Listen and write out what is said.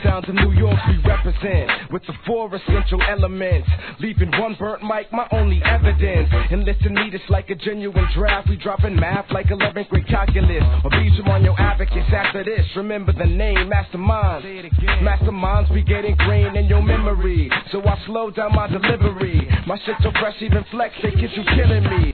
sounds of New York we represent, with the 4 essential elements. Leaving one burnt mic, my only evidence. And listen me, this like a genuine draft. We dropping math like 11th grade calculus. Or beat you on your abacus after this. Remember the name, Masterminds. Masterminds be getting green in your memory. So I slow down my delivery. My shit so fresh, even flex, they get you killing me.